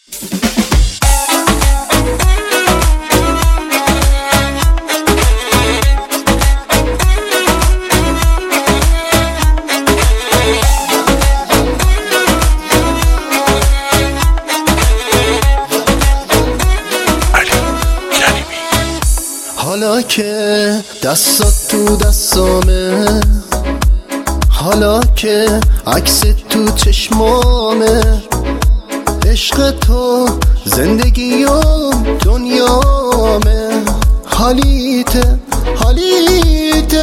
حالا که دستات تو دستامه، حالا که عکس تو چشمامه، عشق تو زندگیم دنیامه. حالیته حالیته،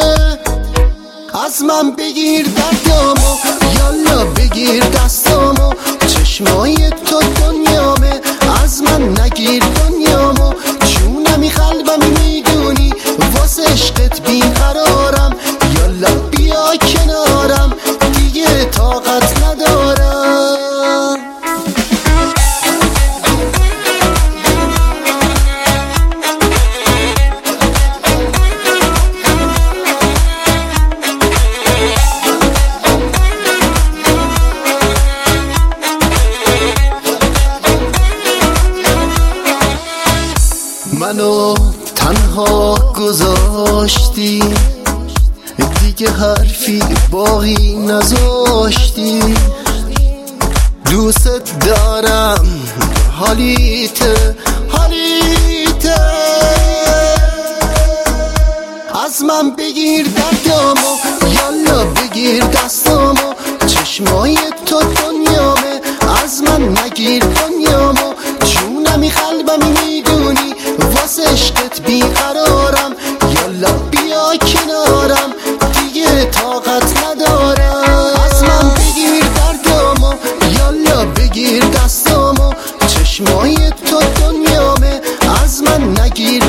از من بگیر دردامو، یالا بگیر دستامو، چشمای تو دنیامه، از من نگیر دنیامو، جونمی قلبمی میدونی واسه عشقت بیقرارم، یالا بیا کنارم دیگه طاقت ندارم. منو تنها گذاشتی، دیگه حرفی باقی نذاشتی، دوست دارم حالیته حالیته، از من بگیر دردامو، یالا بگیر دستامو، چشمای تو دنیامه، از من نگیر دنیامو، جونمی قلبمی میدونی واسه عشقت بیقرارم، یالا بیا کنارم دیگه طاقت ندارم. از من بگیر دردامو، یالا بگیر دستامو، چشمای تو دنیامه، از من نگیر